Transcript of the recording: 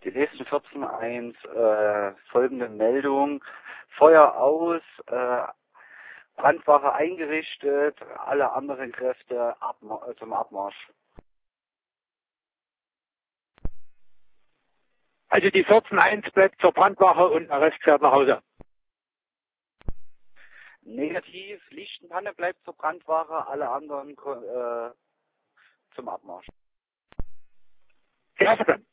Die nächsten 14.1, folgende Meldung. Feuer aus, Brandwache eingerichtet, alle anderen Kräfte zum Abmarsch. Also die 14.1 bleibt zur Brandwache und der Rest fährt nach Hause. Negativ, Lichtenpanne bleibt zur Brandwache, alle anderen zum Abmarsch. Ja,